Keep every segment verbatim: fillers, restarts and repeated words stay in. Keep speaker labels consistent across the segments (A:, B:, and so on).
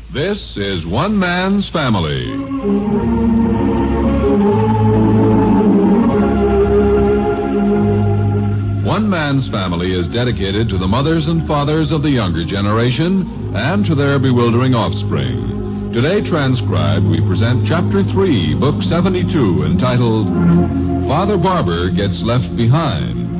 A: This is One Man's Family. One Man's Family is dedicated to the mothers and fathers of the younger generation and to their bewildering offspring. Today transcribed, we present Chapter three, Book seventy-two, entitled Father Barber Gets Left Behind.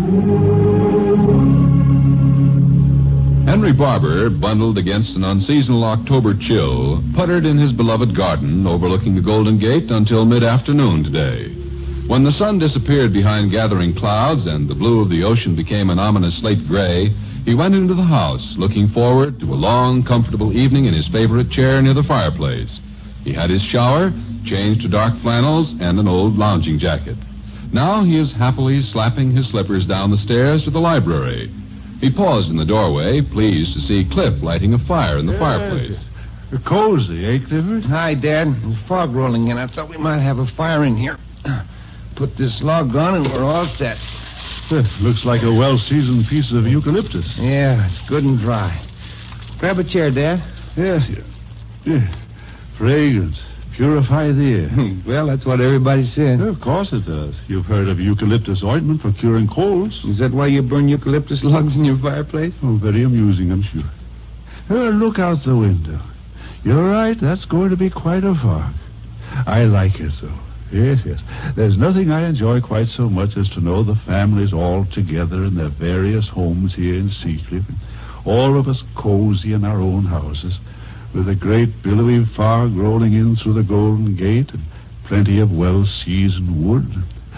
A: Henry Barber, bundled against an unseasonal October chill, puttered in his beloved garden overlooking the Golden Gate until mid-afternoon today. When the sun disappeared behind gathering clouds and the blue of the ocean became an ominous slate gray, he went into the house, looking forward to a long, comfortable evening in his favorite chair near the fireplace. He had his shower, changed to dark flannels and an old lounging jacket. Now he is happily slapping his slippers down the stairs to the library. He paused in the doorway, pleased to see Cliff lighting a fire in the
B: yeah,
A: fireplace.
B: Cozy, eh, Clifford?
C: Hi, Dad. The fog rolling in. I thought we might have a fire in here. Put this log on and we're all set.
B: Uh, looks like a well-seasoned piece of eucalyptus.
C: Yeah, it's good and dry. Grab a chair, Dad.
B: Yes, yeah. yeah. Fragrant. Purify the air.
C: Well, that's what everybody says.
B: Of course it does. You've heard of eucalyptus ointment for curing colds.
C: Is that why you burn eucalyptus logs in your fireplace?
B: Oh, very amusing, I'm sure. Uh, look out the window. You're right, that's going to be quite a fog. I like it, though. Yes, yes. There's nothing I enjoy quite so much as to know the families all together in their various homes here in Seacliff. All of us cozy in our own houses, with a great billowy fog rolling in through the Golden Gate and plenty of well-seasoned wood.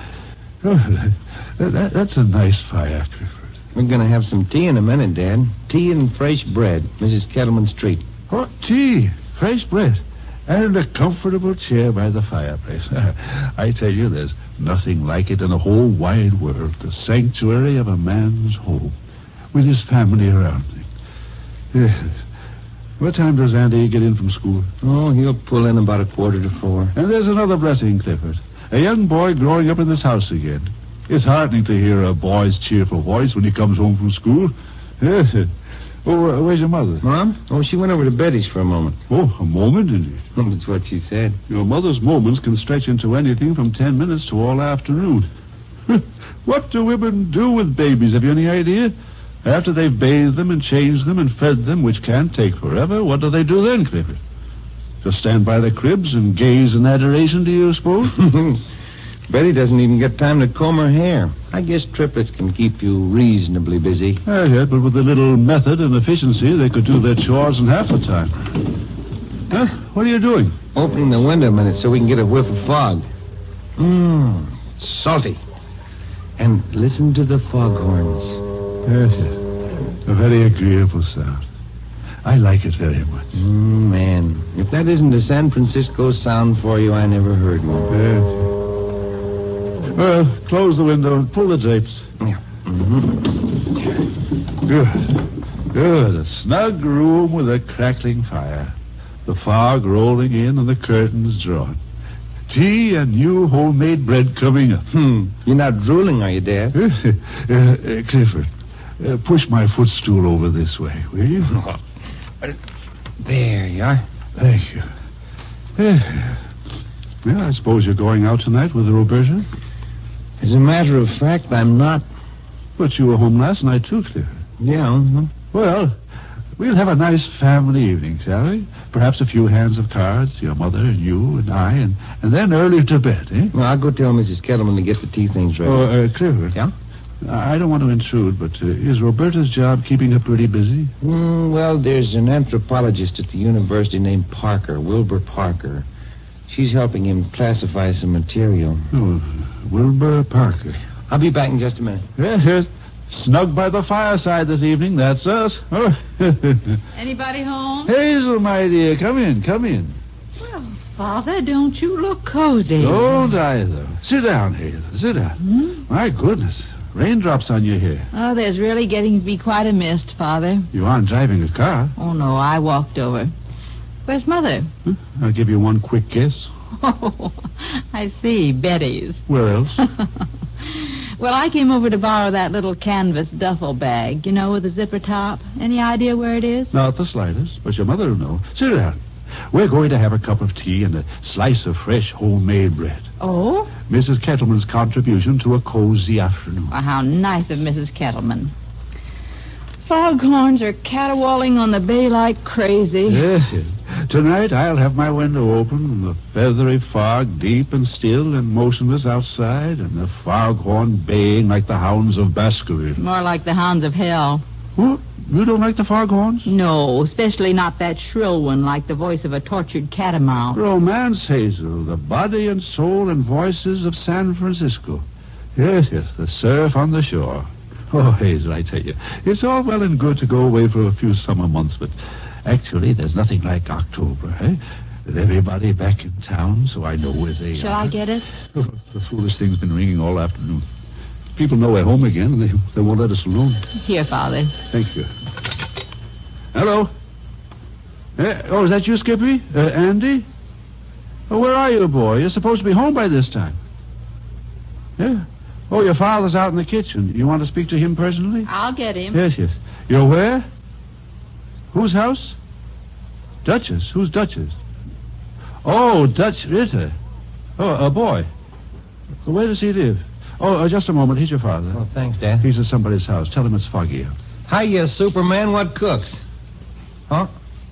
B: Oh, that, that, that's a nice fire, Clifford.
C: We're going to have some tea in a minute, Dad. Tea and fresh bread, Missus Kettleman's treat.
B: Oh, tea, fresh bread, and a comfortable chair by the fireplace. I tell you, there's nothing like it in the whole wide world, the sanctuary of a man's home, with his family around him. Yes. What time does Andy get in from school?
C: Oh, he'll pull in about a quarter to four.
B: And there's another blessing, Clifford. A young boy growing up in this house again. It's heartening to hear a boy's cheerful voice when he comes home from school. Yes. Oh, where's your mother?
C: Mom? Oh, she went over to Betty's for a moment.
B: Oh, a moment, indeed.
C: That's what she said.
B: Your mother's moments can stretch into anything from ten minutes to all afternoon. What do women do with babies? Have you any idea? After they've bathed them and changed them and fed them, which can't take forever, what do they do then, Clifford? Just stand by the cribs and gaze in adoration, do you suppose?
C: Betty doesn't even get time to comb her hair. I guess triplets can keep you reasonably busy.
B: Uh, yeah, but with a little method and efficiency, they could do their chores in half the time. Huh? What are you doing?
C: Opening the window a minute so we can get a whiff of fog. Mmm, salty. And listen to the foghorns.
B: Yes, yes. A very agreeable sound. I like it very much.
C: Mm, man, if that isn't a San Francisco sound for you, I never heard one.
B: Yes. Well, close the window and pull the drapes.
C: Yeah. Mm-hmm.
B: Good. Good. A snug room with a crackling fire. The fog rolling in and the curtains drawn. Tea and new homemade bread coming up.
C: Hmm. You're not drooling, are you, Dad?
B: uh, uh, Clifford, uh, push my footstool over this way, will you?
C: There you are.
B: Thank you. Uh, well, I suppose you're going out tonight with Roberta?
C: As a matter of fact, I'm not.
B: But you were home last night, too, Clifford.
C: Yeah. Mm-hmm.
B: Well, we'll have a nice family evening, shall we? Perhaps a few hands of cards, your mother and you and I, and, and then early to bed, eh?
C: Well, I'll go tell Missus Kettleman to get the tea things ready.
B: Oh, uh, Clifford.
C: Yeah?
B: I don't want to intrude, but uh, is Roberta's job keeping her pretty busy?
C: Mm, well, there's an anthropologist at the university named Parker, Wilbur Parker. She's helping him classify some material.
B: Oh, Wilbur Parker.
C: I'll be back in just a minute.
B: Yes, yes. Snug by the fireside this evening. That's us. Oh.
D: Anybody home?
B: Hazel, my dear, come in, come in.
D: Well, Father, don't you look cozy?
B: Don't I, though. Sit down, Hazel. Sit down.
D: Hmm?
B: My goodness. Raindrops on your hair.
D: Oh, there's really getting to be quite a mist, Father.
B: You aren't driving a car.
D: Oh, no, I walked over. Where's Mother?
B: Huh? I'll give you one quick guess.
D: Oh, I see. Betty's.
B: Where else?
D: Well, I came over to borrow that little canvas duffel bag, you know, with the zipper top. Any idea where it is?
B: Not the slightest, but your mother will know. Sit down. We're going to have a cup of tea and a slice of fresh homemade bread.
D: Oh?
B: Missus Kettleman's contribution to a cozy afternoon.
D: Well, how nice of Missus Kettleman. Foghorns are caterwauling on the bay like crazy.
B: Yes, yes. Tonight I'll have my window open and the feathery fog deep and still and motionless outside and the foghorn baying like the hounds of Baskerville.
D: More like the hounds of hell.
B: What? You don't like the foghorns?
D: No, especially not that shrill one like the voice of a tortured catamount.
B: Romance, Hazel, the body and soul and voices of San Francisco. Yes, yes, the surf on the shore. Oh, Hazel, I tell you, it's all well and good to go away for a few summer months, but actually there's nothing like October, eh? With everybody back in town, so I know where they
D: Shall
B: are.
D: I get it?
B: Oh, the foolish thing's been ringing all afternoon. People know we're home again, and they, they won't let us alone.
D: Here, Father.
B: Thank you. Hello? Eh, oh, is that you, Skippy? Uh, Andy? Oh, where are you, boy? You're supposed to be home by this time. Yeah? Oh, your father's out in the kitchen. You want to speak to him personally?
D: I'll get him.
B: Yes, yes. You're where? Whose house? Duchess. Who's Duchess? Oh, Dutch Ritter. Oh, a boy. Where does he live? Oh, uh, just a moment. Here's your father.
C: Oh, thanks, Dad.
B: He's at somebody's house. Tell him it's foggy out.
C: Hiya, Superman. What cooks? Huh?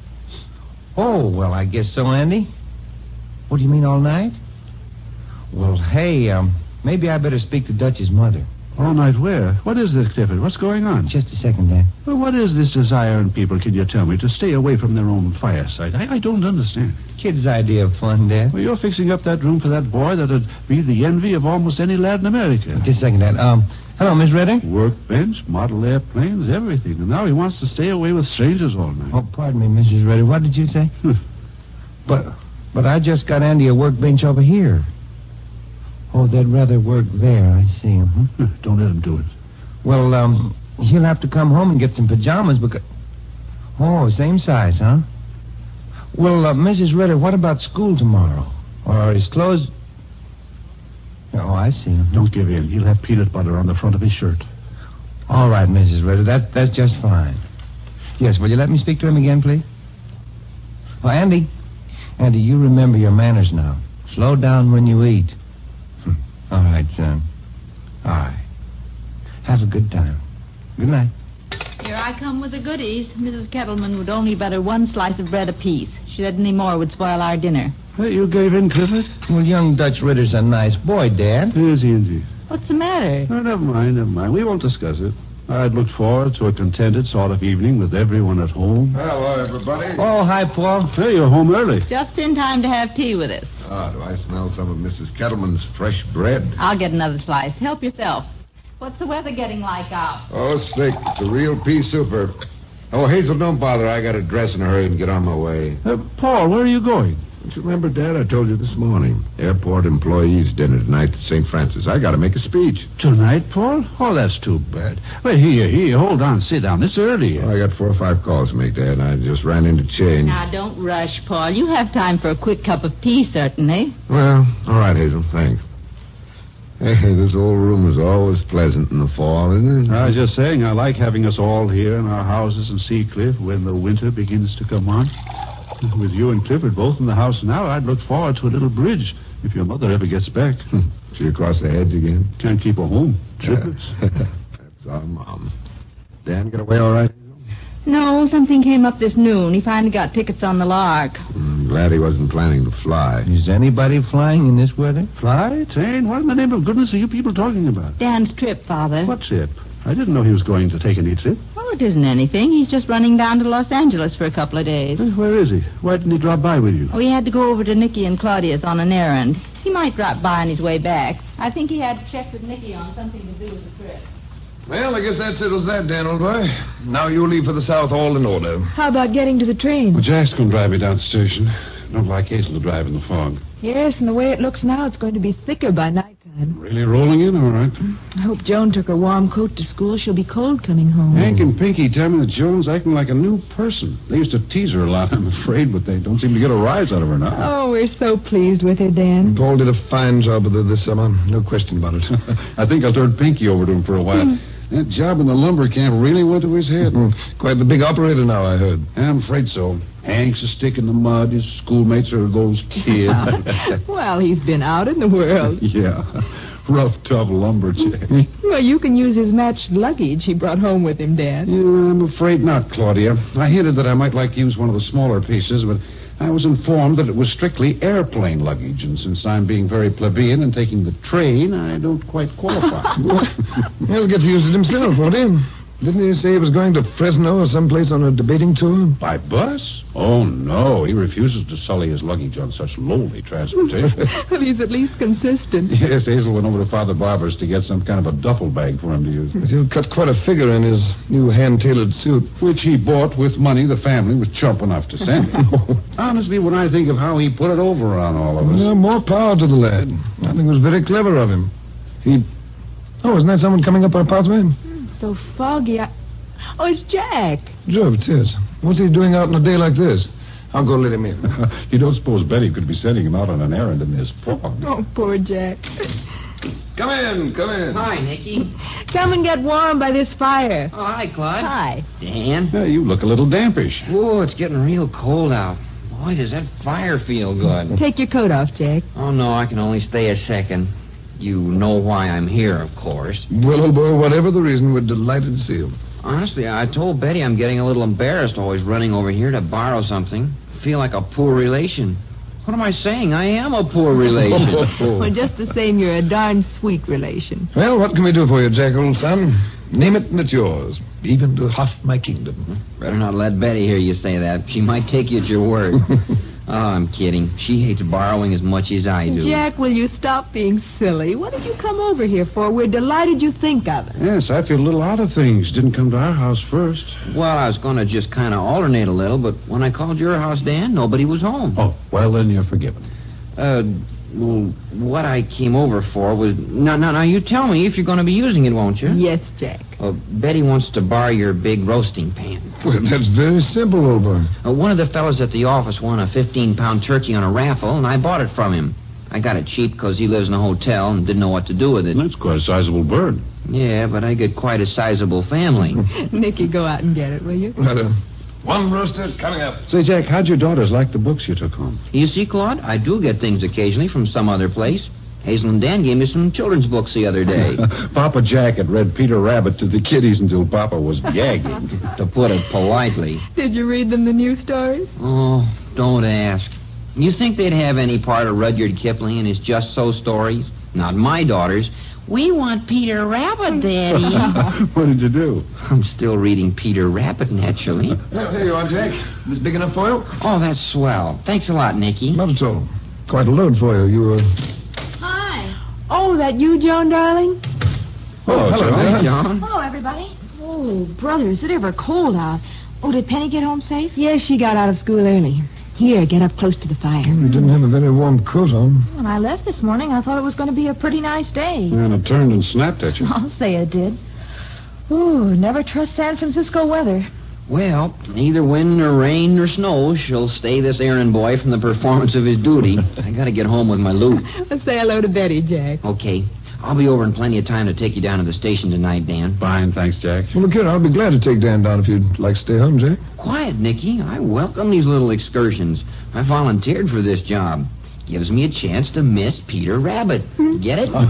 C: Oh, well, I guess so, Andy. What do you mean, all night? Well, hey, um, maybe I better speak to Dutch's mother.
B: All night where? What is this, Clifford? What's going on?
C: Just a second, Dad.
B: Well, what is this desire in people, can you tell me, to stay away from their own fireside? I, I don't understand.
C: Kid's idea of fun, Dad.
B: Well, you're fixing up that room for that boy that'd be the envy of almost any lad in America.
C: Just a second, Dad. Um, hello, Miss Ritter.
B: Workbench, model airplanes, everything. And now he wants to stay away with strangers all night.
C: Oh, pardon me, Missus Ritter. What did you say? but, but I just got Andy a workbench over here. Oh, they'd rather work there, I see. Uh-huh.
B: Don't let him do it.
C: Well, um, he'll have to come home and get some pajamas because... Oh, same size, huh? Well, uh, Missus Ritter, what about school tomorrow? Or his clothes... Oh, I see. Uh-huh.
B: Don't give in. He'll have peanut butter on the front of his shirt.
C: All right, Missus Ritter, that, that's just fine. Yes, will you let me speak to him again, please? Oh, Andy. Andy, you remember your manners now. Slow down when you eat. All right, son. All right. Have a good time. Good night.
D: Here I come with the goodies. Missus Kettleman would only butter one slice of bread apiece. She said any more would spoil our dinner.
B: Hey, you gave in, Clifford?
C: Well, young Dutch Ritter's a nice boy, Dad.
B: Is he indeed?
D: What's the matter?
B: Oh, never mind, never mind. We won't discuss it. I'd looked forward to a contented sort of evening with everyone at home.
E: Hello, everybody.
C: Oh, hi, Paul.
B: Hey, you're home early.
D: Just in time to have tea with us.
E: Ah, do I smell some of Missus Kettleman's fresh bread?
D: I'll get another slice. Help yourself. What's the weather getting like out?
E: Oh, thick. It's a real pea souper. Oh, Hazel, don't bother. I got to dress in a hurry and get on my way.
B: Uh, Paul, where are you going?
E: Don't you remember, Dad? I told you this morning. Airport employees' dinner tonight at Saint Francis. I got to make a speech.
B: Tonight, Paul? Oh, that's too bad. Well, here, here, hold on, sit down. It's early.
E: Oh, I got four or five calls to make, Dad. I just ran into change.
D: Now, don't rush, Paul. You have time for a quick cup of tea, certainly.
E: Well, all right, Hazel. Thanks. Hey, this old room is always pleasant in the fall, isn't it?
B: I was just saying, I like having us all here in our houses in Seacliff when the winter begins to come on. With you and Clifford both in the house now, I'd look forward to a little bridge if your mother ever gets back.
E: She across the hedge again?
B: Can't keep her home. Triplets.
E: Uh, that's our mom. Dan get away all right?
D: No, something came up this noon. He finally got tickets on the Lark.
E: I'm glad he wasn't planning to fly.
C: Is anybody flying in this weather?
B: Fly? Train? What in the name of goodness are you people talking about?
D: Dan's trip, Father.
B: What trip? I didn't know he was going to take any trip.
D: Oh, it isn't anything. He's just running down to Los Angeles for a couple of days.
B: Eh, Where is he? Why didn't he drop by with you?
D: Oh, he had to go over to Nicky and Claudia's on an errand. He might drop by on his way back. I think he had to check with Nicky on something to do with the trip.
F: Well, I guess that settles that, Dan, old boy. Now you leave for the South all in order.
G: How about getting to the train?
B: Well, Jack's going to drive me down to the station. Don't like Hazel to drive in the fog.
G: Yes, and the way it looks now, it's going to be thicker by nighttime.
B: Really rolling in? All right.
G: I hope Joan took her warm coat to school. She'll be cold coming home.
B: Hank and Pinky tell me that Joan's acting like a new person. They used to tease her a lot, I'm afraid, but they don't seem to get a rise out of her now.
G: Oh, we're so pleased with her, Dan.
F: Paul did a fine job with her this summer. No question about it.
B: I think I'll turn Pinky over to him for a while.
H: That job in the lumber camp really went to his head.
F: Quite the big operator now, I heard.
H: I'm afraid so. Hank's a stick in the mud. His schoolmates are those kids.
G: Well, he's been out in the world.
H: Yeah. Rough, tough lumberjack.
G: Well, you can use his matched luggage he brought home with him, Dad.
H: Yeah, I'm afraid not, Claudia. I hinted that I might like to use one of the smaller pieces, but I was informed that it was strictly airplane luggage, and since I'm being very plebeian and taking the train, I don't quite qualify.
F: He'll get to use it himself, won't he? Didn't he say he was going to Fresno or someplace on a debating tour?
H: By bus? Oh, no. He refuses to sully his luggage on such lowly transportation.
G: Well, he's at least consistent.
H: Yes, Hazel went over to Father Barber's to get some kind of a duffel bag for him to use.
F: He'll cut quite a figure in his new hand-tailored suit.
H: Which he bought with money the family was chump enough to send him. Honestly, when I think of how he put it over on all of us...
F: Well, more power to the lad. I think it was very clever of him. He... Oh, isn't that someone coming up our pathway?
G: So foggy. I... Oh, it's Jack.
F: Sure, it is. What's he doing out on a day like this? I'll go let him in.
H: You don't suppose Betty could be sending him out on an errand in this fog?
G: Oh, poor Jack.
F: Come in, come in.
I: Hi, Nicky.
G: Come and get warm by this fire.
I: Oh, hi, Claude.
G: Hi.
I: Dan.
H: Yeah, you look a little dampish.
I: Oh, it's getting real cold out. Boy, does that fire feel good.
G: Take your coat off, Jack.
I: Oh, no, I can only stay a second. You know why I'm here, of course.
F: Well, old boy, whatever the reason, we're delighted to see you.
I: Honestly, I told Betty I'm getting a little embarrassed always running over here to borrow something. Feel like a poor relation. What am I saying? I am a poor relation.
G: Well, just the same, you're a darn sweet relation.
F: Well, what can we do for you, Jack, old son? Name it and it's yours, even to half my kingdom.
I: Better not let Betty hear you say that. She might take you at your word. Oh, I'm kidding. She hates borrowing as much as I do.
G: Jack, will you stop being silly? What did you come over here for? We're delighted you think of us.
H: Yes, I feel a little out of things. Didn't come to our house first.
I: Well, I was going to just kind of alternate a little, but when I called your house, Dan, nobody was home.
H: Oh, well, then you're forgiven.
I: Uh, well, what I came over for was... Now, now, now, you tell me if you're going to be using it, won't you?
G: Yes, Jack.
I: Uh, Betty wants to borrow your big roasting pan.
F: Well, that's very simple, old boy.
I: Uh, one of the fellows at the office won a fifteen-pound turkey on a raffle, and I bought it from him. I got it cheap because he lives in a hotel and didn't know what to do with it.
H: That's quite a sizable bird.
I: Yeah, but I get quite a sizable family.
G: Nicky, go out and get it, will you?
F: Right, uh, one roaster coming up.
H: Say, Jack, how'd your daughters like the books you took home?
I: You see, Claude, I do get things occasionally from some other place. Hazel and Dan gave me some children's books the other day.
H: Papa Jack had read Peter Rabbit to the kiddies until Papa was gagging.
I: To put it politely.
G: Did you read them the new stories?
I: Oh, don't ask. You think they'd have any part of Rudyard Kipling in his Just So stories? Not my daughters. We want Peter Rabbit, Daddy.
H: What did you do?
I: I'm still reading Peter Rabbit, naturally.
F: Well, here you are, Jack. This big enough for you?
I: Oh, that's swell. Thanks a lot, Nicky.
F: Not at all. Quite a load for you. You, uh...
G: Hi. Oh, that you, Joan, darling?
F: Oh, hello,
I: Hi,
F: John.
I: John.
J: Hello, everybody. Oh, brother, is it ever cold out? Oh, did Penny get home safe?
G: Yes, she got out of school early. Here, get up close to the fire.
F: You didn't have a very warm coat on.
J: When I left this morning, I thought it was going to be a pretty nice day.
H: And it turned and snapped at you.
J: I'll say it did. Ooh, never trust San Francisco weather.
I: Well, neither wind nor rain nor snow shall stay this errand boy from the performance of his duty. I gotta get home with my loot.
G: Let's say hello to Betty, Jack.
I: Okay. I'll be over in plenty of time to take you down to the station tonight, Dan.
H: Fine, thanks, Jack.
F: Well, look here, I'll be glad to take Dan down if you'd like to stay home, Jack.
I: Quiet, Nicky. I welcome these little excursions. I volunteered for this job. Gives me a chance to miss Peter Rabbit. Get it?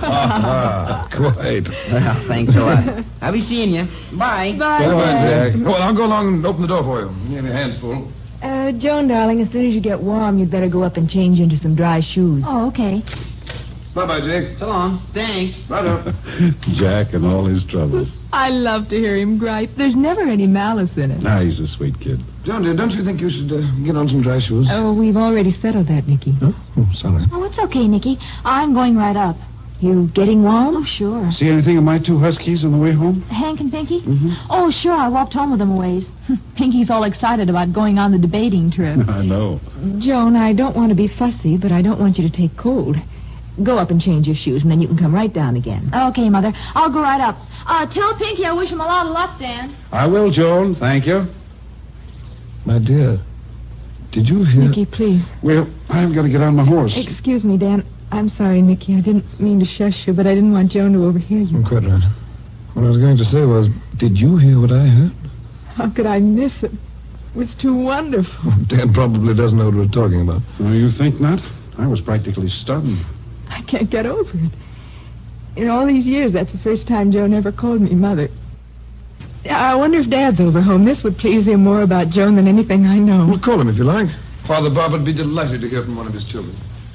F: Quite.
I: Well, thanks a lot. I'll be seeing you. Bye.
G: Bye,
F: Go on,
G: Jack.
F: Jack. Well, I'll go along and open the door for you. You have your hands full.
G: Uh, Joan, darling, as soon as you get warm, you'd better go up and change into some dry shoes.
J: Oh, okay.
F: Bye-bye, Jack.
I: So long. Thanks.
F: Right up.
H: Jack and all his troubles.
G: I love to hear him gripe. There's never any malice in it.
H: Ah, he's a sweet kid.
F: John, dear, don't you think you should uh, get on some dry shoes?
G: Oh, we've already settled that, Nicky.
F: Oh, oh, sorry.
J: Oh, it's okay, Nicky. I'm going right up.
G: You getting warm?
J: Oh, sure.
H: See anything of my two huskies on the way home?
J: Hank and Pinky?
H: Mm-hmm.
J: Oh, sure. I walked home with them a ways. Pinky's all excited about going on the debating trip.
H: I know.
G: Joan, I don't want to be fussy, but I don't want you to take cold. Go up and change your shoes, and then you can come right down again.
J: Okay, Mother. I'll go right up. Uh, tell Pinky I wish him a lot of luck, Dan.
H: I will, Joan. Thank you.
F: My dear, did you hear...
G: Nicky, please.
H: Well, I've got to get on my horse.
G: Excuse me, Dan. I'm sorry, Nicky. I didn't mean to shush you, but I didn't want Joan to overhear you.
F: I'm quite right. What I was going to say was, did you hear what I heard?
G: How could I miss it? It was too wonderful.
F: Dad probably doesn't know what we're talking about.
H: Oh, you think not? I was practically stunned.
G: I can't get over it. In all these years, that's the first time Joan ever called me Mother. I wonder if Dad's over home. This would please him more about Joan than anything I know.
F: Well, call him if you like. Father Bob would be delighted to hear from one of his children.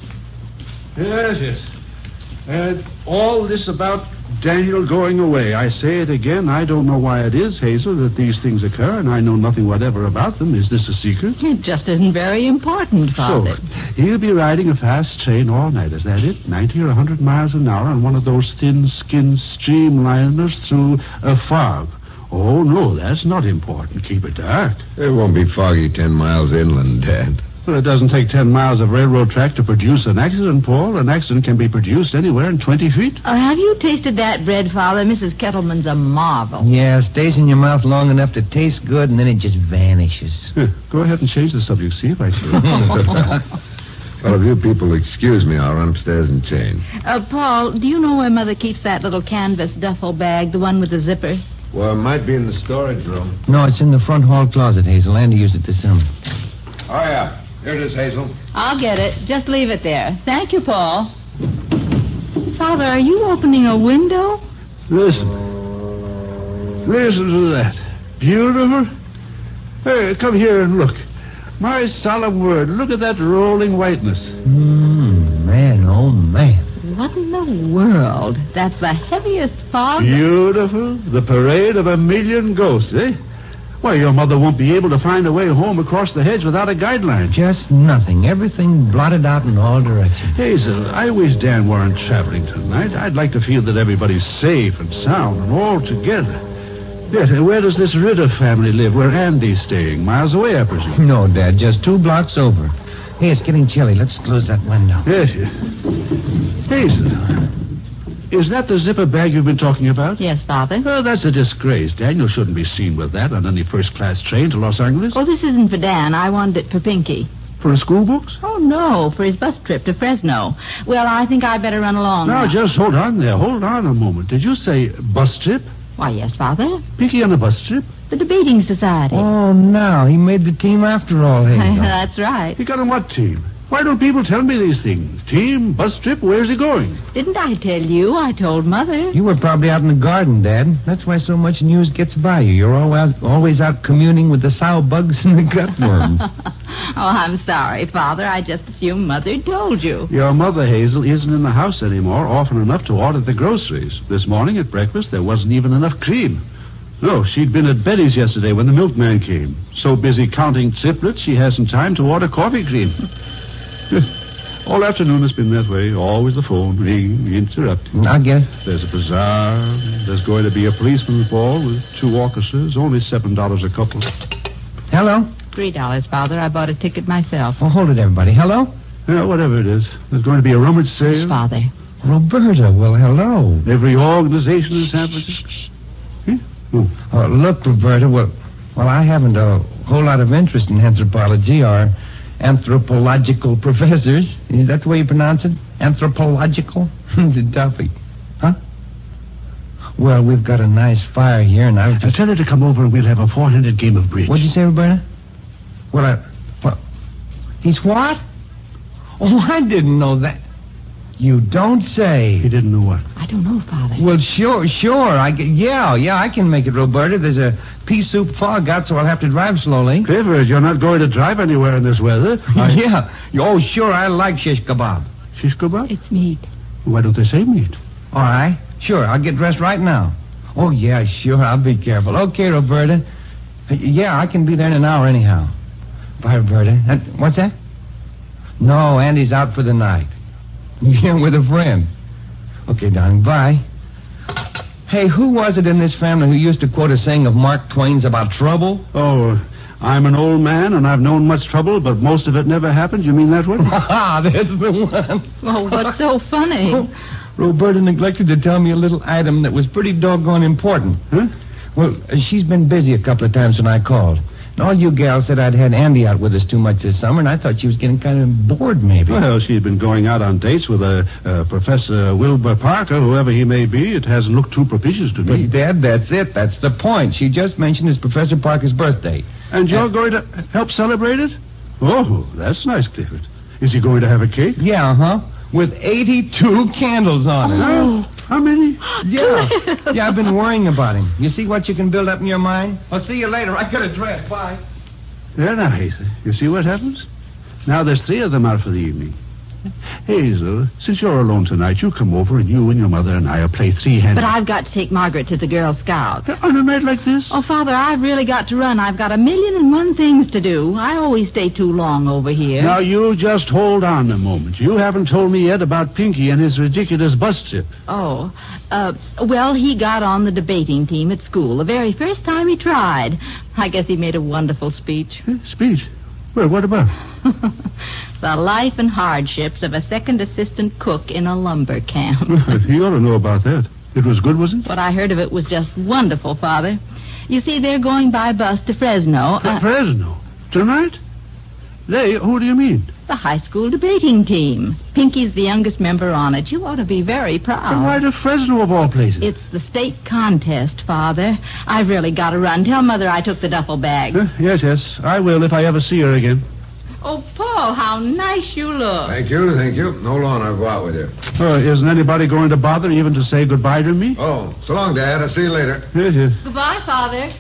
K: Yes, yes. And all this about Daniel going away. I say it again. I don't know why it is, Hazel, that these things occur, and I know nothing whatever about them. Is this a secret?
D: It just isn't very important, Father.
K: So, he'll be riding a fast train all night. Is that it? ninety or one hundred miles an hour on one of those thin-skinned streamliners through a fog. Oh, no, that's not important. Keep it dark.
E: It won't be foggy ten miles inland, Dad.
K: Well, it doesn't take ten miles of railroad track to produce an accident, Paul. An accident can be produced anywhere in twenty feet.
D: Oh, have you tasted that bread, Father? Missus Kettleman's a marvel.
C: Yeah, it stays in your mouth long enough to taste good, and then it just vanishes.
K: Huh. Go ahead and change the subject. See if I can.
E: Well, if you people excuse me, I'll run upstairs and change.
D: Uh, Paul, do you know where Mother keeps that little canvas duffel bag, the one with the zipper?
E: Well, it might be in the storage room.
C: No, it's in the front hall closet, Hazel. Andy used it this summer.
E: Oh, yeah. Here it is, Hazel.
D: I'll get it. Just leave it there. Thank you, Paul. Father, are you opening a window?
K: Listen. Listen to that. Beautiful. Hey, come here and look. My solemn word, look at that rolling whiteness.
C: Mm, man, oh, man.
D: What in the world? That's the heaviest fog.
K: Beautiful. The parade of a million ghosts, eh? Why, your mother won't be able to find a way home across the hedge without a guideline.
C: Just nothing. Everything blotted out in all directions.
K: Hazel, I wish Dan weren't traveling tonight. I'd like to feel that everybody's safe and sound and all together. Yet, where does this Ritter family live? Where Andy's staying? Miles away, I presume.
C: No, Dad. Just two blocks over. Hey, it's getting chilly. Let's close that window.
K: Yes, yes. Hazel, is that the zipper bag you've been talking about?
D: Yes, Father.
K: Oh, that's a disgrace. Daniel shouldn't be seen with that on any first-class train to Los Angeles.
D: Oh, this isn't for Dan. I wanted it for Pinky.
K: For his school books?
D: Oh, no, for his bus trip to Fresno. Well, I think I'd better run along
K: now.
D: Now,
K: just hold on there. Hold on a moment. Did you say bus trip?
D: Why, yes, Father.
K: Pinky on a bus trip?
D: The debating society.
C: Oh, no. He made the team after all, Hazel.
D: That's right.
K: He got on what team? Why don't people tell me these things? Team, bus trip, where's he going?
D: Didn't I tell you? I told Mother.
C: You were probably out in the garden, Dad. That's why so much news gets by you. You're always always out communing with the sow bugs and the gutworms.
D: Oh, I'm sorry, Father. I just assumed Mother told you.
K: Your mother, Hazel, isn't in the house anymore often enough to order the groceries. This morning at breakfast, there wasn't even enough cream. No, she'd been at Betty's yesterday when the milkman came. So busy counting triplets, she hasn't time to order coffee cream. All afternoon it's been that way. Always the phone ringing, interrupting.
C: I get it.
K: There's a bazaar. There's going to be a policeman's ball with two officers. Only seven dollars a couple.
C: Hello?
D: Three dollars, Father. I bought a ticket myself.
C: Oh, hold it, everybody. Hello?
K: Yeah, whatever it is. There's going to be a rummage sale.
D: Yes, Father.
C: Roberta, well, hello.
K: Every organization in San Francisco. Hmm? Oh.
C: Oh, look, Roberta, well, well, I haven't a whole lot of interest in anthropology or anthropological professors. Is that the way you pronounce it? Anthropological? It's a Duffy. Huh? Well, we've got a nice fire here, and I was just...
K: Tell her to come over and we'll have a four-handed game of bridge.
C: What'd you say, Roberta? Well, I... Well, he's what? Oh, I didn't know that. You don't say.
K: He didn't know what?
D: I don't know, Father.
C: Well, sure, sure. I, yeah, yeah, I can make it, Roberta. There's a pea soup fog out, so I'll have to drive slowly.
K: Clifford, you're not going to drive anywhere in this weather.
C: I... Yeah. Oh, sure, I like shish kebab.
K: Shish kebab?
D: It's meat.
K: Why don't they say meat?
C: All right. Sure, I'll get dressed right now. Oh, yeah, sure, I'll be careful. Okay, Roberta. Yeah, I can be there in an hour anyhow. Bye, Roberta. Uh, what's that? No, Andy's out for the night. Yeah, with a friend. Okay, darling, bye. Hey, who was it in this family who used to quote a saying of Mark Twain's about trouble?
K: Oh, I'm an old man and I've known much trouble, but most of it never happened. You mean that one?
C: Ah, that's the one.
D: Well, what's so funny?
C: Roberta neglected to tell me a little item that was pretty doggone important.
K: Huh?
C: Well, she's been busy a couple of times when I called. And all you gals said I'd had Andy out with us too much this summer, and I thought she was getting kind of bored, maybe.
K: Well, she'd been going out on dates with a uh, Professor Wilbur Parker, whoever he may be. It hasn't looked too propitious to me.
C: But, Dad, that's it. That's the point. She just mentioned it's Professor Parker's birthday.
K: And you're going to help celebrate it? Oh, that's nice, Clifford. Is he going to have a cake?
C: Yeah, huh? With eighty-two candles on it.
K: Oh, how many?
C: Yeah. Yeah, I've been worrying about him. You see what you can build up in your mind? I'll see you later. I got a dress. Bye.
K: There now, Hazel. You see what happens? Now there's three of them out for the evening. Hazel, since you're alone tonight, you come over and you and your mother and I'll play three-handed.
D: But I've got to take Margaret to the Girl Scouts.
K: On a night like this?
D: Oh, Father, I've really got to run. I've got a million and one things to do. I always stay too long over here.
K: Now, you just hold on a moment. You haven't told me yet about Pinky and his ridiculous bus trip.
D: Oh, uh, well, he got on the debating team at school the very first time he tried. I guess he made a wonderful speech.
K: Eh, speech? Well, what about?
D: The life and hardships of a second assistant cook in a lumber camp.
K: You ought to know about that. It was good, was it?
D: What I heard of it was just wonderful, Father. You see, they're going by bus to Fresno.
K: To uh, Fresno? Tonight? They? Who do you mean?
D: The high school debating team. Pinky's the youngest member on it. You ought to be very proud.
K: But why to Fresno of all places?
D: It's the state contest, Father. I've really got to run. Tell Mother I took the duffel bag.
K: Uh, yes, yes. I will if I ever see her again.
D: Oh, Paul, how nice you look.
E: Thank you, thank you. Hold on, I'll go out with you.
K: Uh, isn't anybody going to bother even to say goodbye to me?
E: Oh, so long, Dad. I'll see you later.
K: Yes, yes.
D: Goodbye, Father.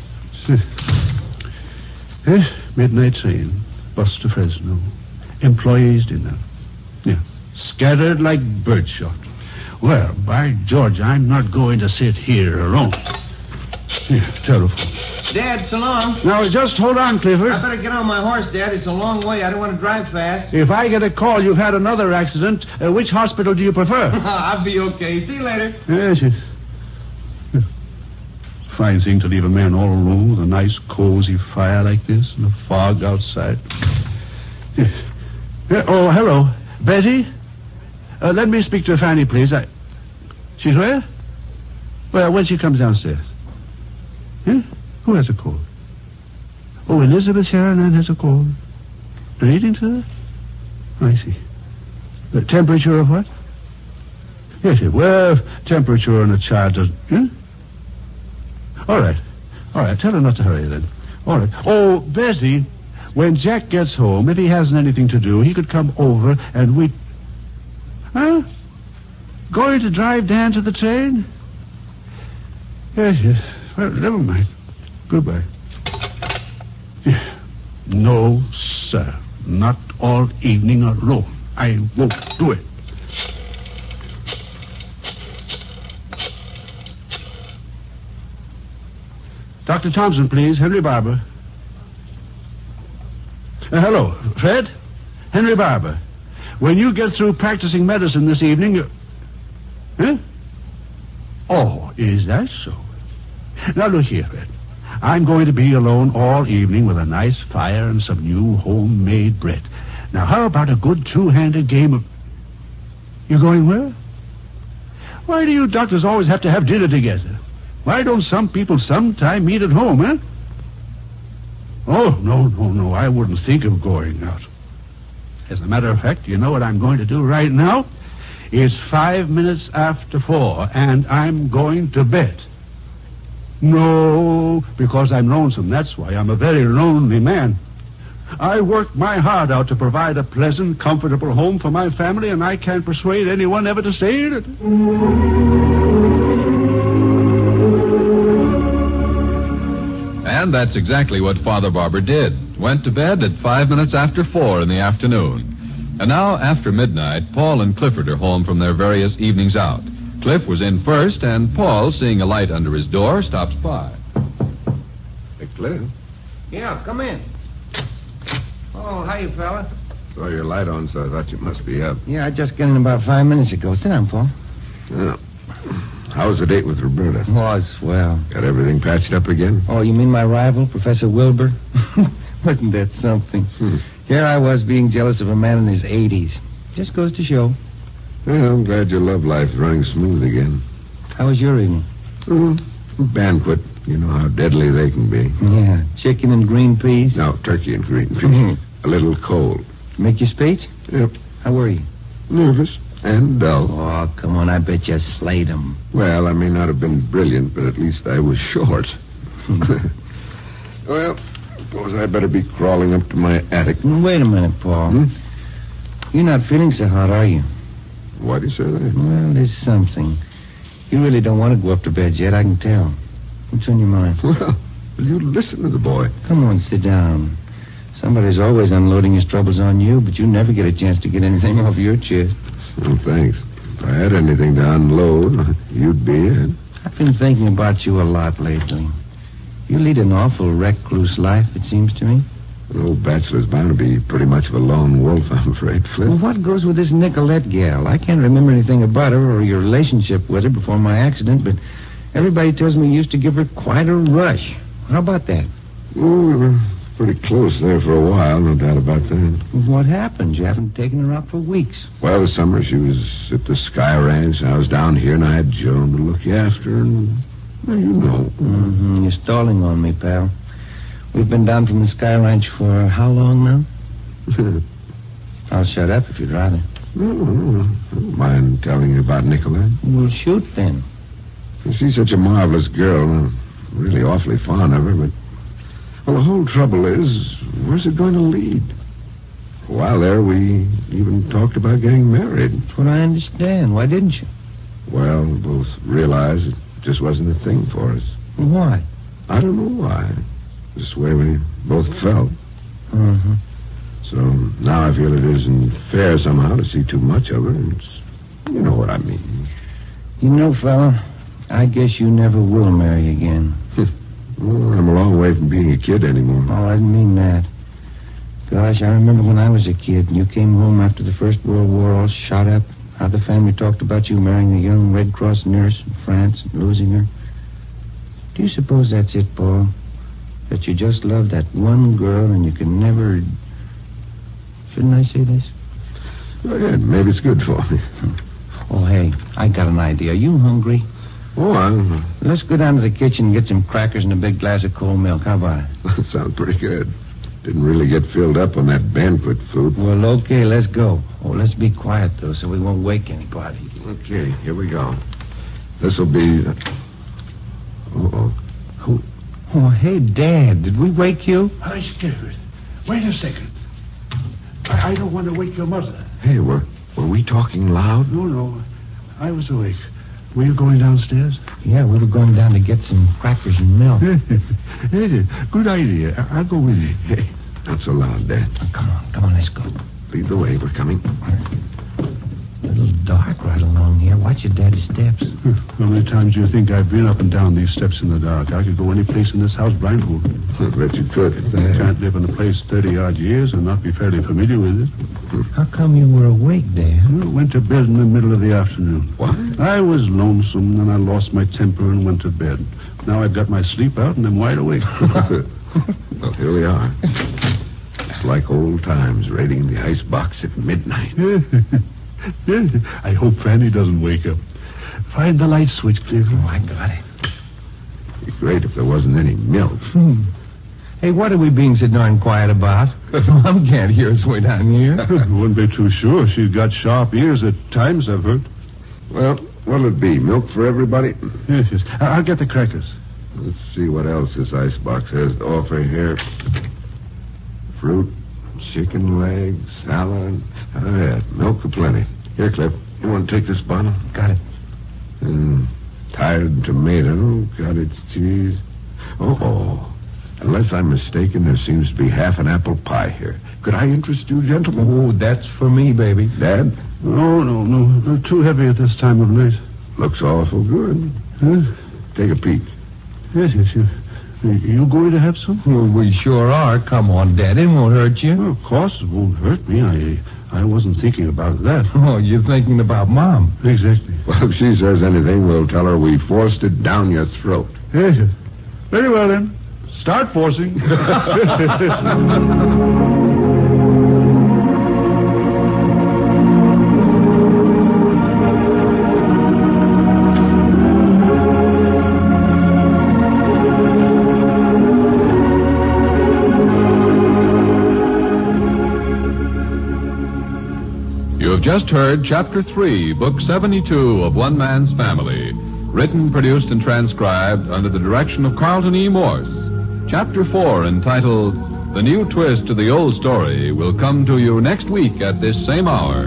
K: Eh, midnight train. Bus to Fresno. Employees' dinner. Yeah. Scattered like birdshot. Well, by George, I'm not going to sit here alone. Yeah, telephone.
C: Dad, so long.
K: Now, just hold on, Clifford.
C: I better get on my horse, Dad. It's a long way. I don't want to drive fast.
K: If I get a call you've had another accident, uh, which hospital do you prefer?
C: I'll be okay. See you later.
K: Yes, yes. Fine thing to leave a man all alone with a nice, cozy fire like this and the fog outside. Yes. Uh, oh, hello. Betty? Uh, let me speak to Fanny, please. I... She's where? Well, when she comes downstairs. Huh? Who has a cold? Oh, Elizabeth Sheridan has a cold. Relating to her? I see. The temperature of what? Yes, yes. Well, temperature in a child doesn't... Huh? All right. All right. Tell her not to hurry, then. All right. Oh, Bessie, when Jack gets home, if he hasn't anything to do, he could come over and we... Huh? Going to drive Dan to the train? Yes, yes. Well, never mind. Goodbye. Yeah. No, sir. Not all evening alone. I won't do it. Doctor Thompson, please. Henry Barber. Uh, hello. Fred? Henry Barber. When you get through practicing medicine this evening... You... Huh? Oh, is that so? Now, look here, Fred. I'm going to be alone all evening with a nice fire and some new homemade bread. Now, how about a good two-handed game of... You going where? Why do you doctors always have to have dinner together? Why don't some people sometime meet at home, huh? Oh, no, no, no. I wouldn't think of going out. As a matter of fact, you know what I'm going to do right now? It's five minutes after four, and I'm going to bed. No, because I'm lonesome. That's why I'm a very lonely man. I worked my heart out to provide a pleasant, comfortable home for my family, and I can't persuade anyone ever to stay in it.
A: And that's exactly what Father Barber did. Went to bed at five minutes after four in the afternoon. And now, after midnight, Paul and Clifford are home from their various evenings out. Cliff was in first, and Paul, seeing a light under his door, stops by.
E: Hey, Cliff.
C: Yeah, come in. Oh, hi, fella.
E: Saw your light on, so I thought you must be up.
C: Yeah, I just got in about five minutes ago. Sit down, Paul.
E: Yeah. How was the date with Roberta?
C: Was swell.
E: Got everything patched up again?
C: Oh, you mean my rival, Professor Wilbur? Wasn't that something?
E: Hmm.
C: Here I was being jealous of a man in his eighties. Just goes to show.
E: Well, I'm glad your love life's running smooth again.
C: How was your evening?
E: Oh, banquet. You know how deadly they can be.
C: Yeah. Chicken and green peas?
E: No, turkey and green peas.
C: Mm-hmm.
E: A little cold.
C: Make your speech?
E: Yep.
C: How were you?
E: Nervous and dull.
C: Oh, come on. I bet you slayed him.
E: Well, I may not have been brilliant, but at least I was short. Well, suppose I better be crawling up to my attic.
C: Wait a minute, Paul.
E: Hmm?
C: You're not feeling so hot, are you?
E: Why do you say that?
C: Well, there's something. You really don't want to go up to bed yet, I can tell. What's on your mind?
E: Well, will you listen to the boy?
C: Come on, sit down. Somebody's always unloading his troubles on you, but you never get a chance to get anything off your chest.
E: Oh, thanks. If I had anything to unload, you'd be it.
C: I've been thinking about you a lot lately. You lead an awful recluse life, it seems to me.
E: An old bachelor's bound to be pretty much of a lone wolf, I'm afraid, Flip.
C: Well, what goes with this Nicolette gal? I can't remember anything about her or your relationship with her before my accident, but everybody tells me you used to give her quite a rush. How about that?
E: Oh, we were pretty close there for a while, no doubt about that.
C: What happened? You haven't taken her out for weeks.
E: Well, this summer she was at the Sky Ranch, and I was down here, and I had Joan to look after, and, well, you know.
C: Mm-hmm. You're stalling on me, pal. We've been down from the Sky Ranch for how long now? I'll shut up if you'd rather.
E: No, no, I don't mind telling you about Nicolette.
C: Well, shoot then.
E: She's such a marvelous girl. I'm really awfully fond of her, but... Well, the whole trouble is, where's it going to lead? For a while there, we even talked about getting married.
C: That's what I understand. Why didn't you?
E: Well, we both realized it just wasn't a thing for us.
C: Why?
E: I don't know why. Just the way we both felt.
C: Mm-hmm.
E: So now I feel it isn't fair somehow to see too much of her. It's, you know what I mean.
C: You know, fella, I guess you never will marry again.
E: Well, I'm a long way from being a kid anymore.
C: Oh, I didn't mean that. Gosh, I remember when I was a kid and you came home after the First World War all shot up. How the family talked about you marrying a young Red Cross nurse in France and losing her. Do you suppose that's it, Paul? That you just love that one girl and you can never... Shouldn't I say this?
E: Go ahead. Maybe it's good for me.
C: Oh, hey, I got an idea. Are you hungry?
E: Oh, I'm...
C: Let's go down to the kitchen and get some crackers and a big glass of cold milk. How about it?
E: That sounds pretty good. Didn't really get filled up on that banquet food.
C: Well, okay, let's go. Oh, let's be quiet, though, so we won't wake anybody.
E: Okay, here we go. This'll be... Uh-oh.
C: Who... Oh, hey, Dad, did we wake you?
K: I scared. Wait a second. I, I don't want to wake your mother.
E: Hey, were, were we talking loud?
K: No, no. I was awake. Were you going downstairs?
C: Yeah, we were going down to get some crackers and milk.
B: Good idea. I- I'll go with you.
E: Hey, not so loud, Dad.
C: Oh, come on, come on, let's go.
E: Lead the way. We're coming.
C: A little dark right along here. Watch your daddy's steps.
K: How many times do you think I've been up and down these steps in the dark? I could go any place in this house blindfolded.
E: I bet you could.
K: You can't live in a place thirty-odd years and not be fairly familiar with it.
C: How come you were awake, Dad?
K: I went to bed in the middle of the afternoon.
E: What?
K: I was lonesome, and I lost my temper and went to bed. Now I've got my sleep out, and I'm wide awake.
E: Well, here we are. It's like old times, raiding the ice box at midnight.
K: I hope Fanny doesn't wake up. Find the light switch, Clifford.
C: Oh, I got it.
E: It'd be great if there wasn't any milk.
C: Hmm. Hey, what are we being so darn quiet about? Mom can't hear us way down here.
K: I wouldn't be too sure. She's got sharp ears at times, I've heard.
E: Well, what'll it be? Milk for everybody?
K: Yes, yes. I- I'll get the crackers.
E: Let's see what else this icebox has to offer here. Fruit, chicken legs, salad. Oh, yeah, milk aplenty. Here, Cliff, you want to take this bottle?
C: Got it.
E: Mm, tired tomato, cottage cheese. Oh-oh. Unless I'm mistaken, there seems to be half an apple pie here. Could I interest you, gentlemen?
C: Oh, that's for me, baby.
E: Dad?
K: No, no, no. They're too heavy at this time of night.
E: Looks awful good.
K: Huh?
E: Take a peek.
K: Yes, yes, yes. You going to have some?
C: Well, we sure are. Come on, Dad. It won't hurt you.
K: Well, of course it won't hurt me. I I wasn't thinking about that.
C: Oh, you're thinking about Mom.
K: Exactly.
E: Well, if she says anything, we'll tell her we forced it down your throat.
K: Yes, yes. Very well, then. Start forcing.
A: have just heard Chapter three, Book seventy-two of One Man's Family, written, produced, and transcribed under the direction of Carlton E. Morse. Chapter four, entitled The New Twist to the Old Story, will come to you next week at this same hour.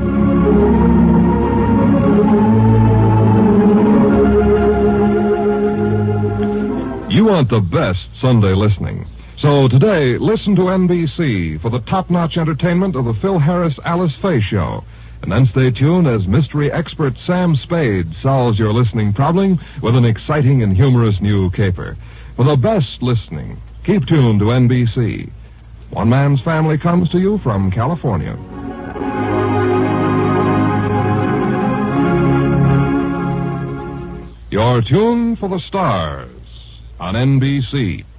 L: You want the best Sunday listening. So today, listen to N B C for the top-notch entertainment of the Phil Harris Alice Faye Show. And then stay tuned as mystery expert Sam Spade solves your listening problem with an exciting and humorous new caper. For the best listening, keep tuned to N B C. One Man's Family comes to you from California. You're tuned for the stars on N B C.